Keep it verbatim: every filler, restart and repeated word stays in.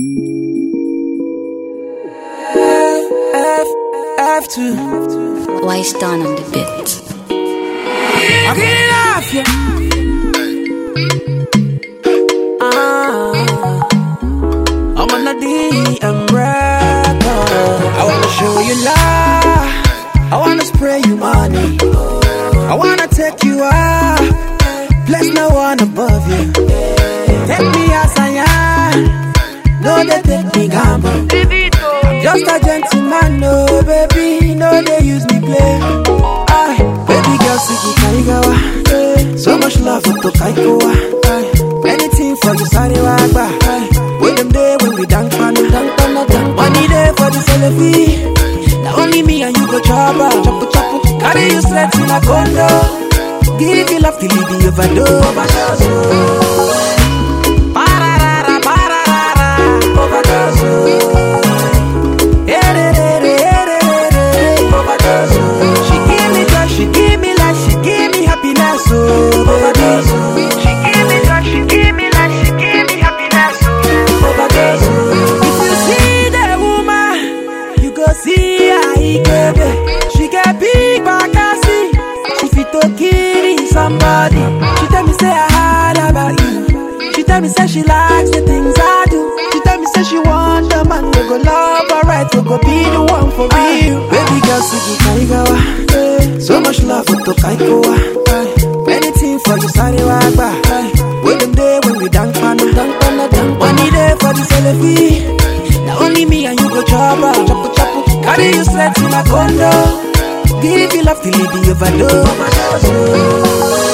F, F two. Why stand on the bit? I get it off you. Ah, I'm on a D M record. I wanna show you love. I wanna spray you money. I wanna take you out. Bless no one above you. Take me as I am. No, they take me gamble. Just a gentleman, no baby, no they use me play. Aye, baby girl, Siki Kaigawa. So much love for Tokaikoa. Anything for you, sorry wagba. With them day when we dance pan, dance pan, dance. Money there for the selfie. Now only me and you go chopper, chopper, chopper. Carry you straight in a condo. Give you love till you be overdose. Pararara, pararara, overdose. She give me joy, she give me life, she give me happiness, oh baby. She give me joy, she give me life, she give me happiness, oh baby. If you see the woman, you go see her, baby. She get big back, I see. She fit to kill somebody. She tell me say I heard about you. She tell me say she likes the things I do. She tell me say she want the man who go love her right, who go be the one for real. Baby girl, Siki Kaigawa. So much love for Tokaikoa. Anything for you, sorry wagba. With them day when we dance pan, dance pan, dance. Money there for the selfie. Now only me and you go chopper, chopper, chopper. Carry you straight to my condo. Give you love till you be overdose.